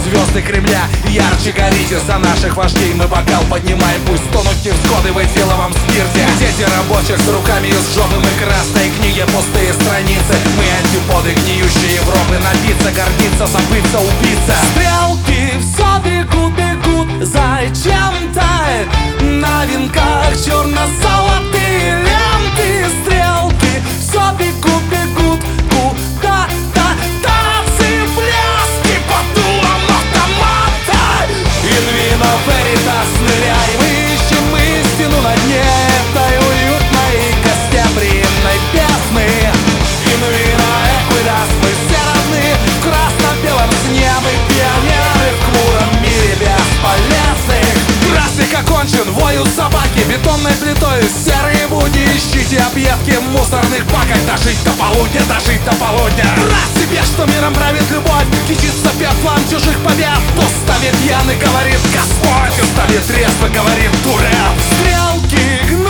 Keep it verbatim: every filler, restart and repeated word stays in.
звезды Кремля. Ярче горите за наших вождей, мы бокал поднимаем, пусть тонут невзгоды в этиловом спирте. Дети рабочих с руками из жопы, мы красные книги, пустые страницы. Мы антиподы гниющей Европы, напиться, гордиться, забыться, убийца. Стрелки все бегут, бегут, зачем-то на венках черно-золотые ленты. Стрелки все бегут, бегут куда-то, танцы, пляски под дулом автомата. In vino veritas ныряем, ищем истину на дне этой уютной гостеприимной бездны. In vino equitas, мы все равны в красно-белом сне. Мы пионеры в хмуром мире бесполезных. Праздник окончен, воют собаки бетонной плитой. Серые будни, ищите объедки в мусорных баках. Дожить до полудня, дожить до полудня. Раз себе, что миром правит любовь, кичится пеплом чужих побед. Устами пьяный говорит Господь, устами трезво говорит дурак. Стрелки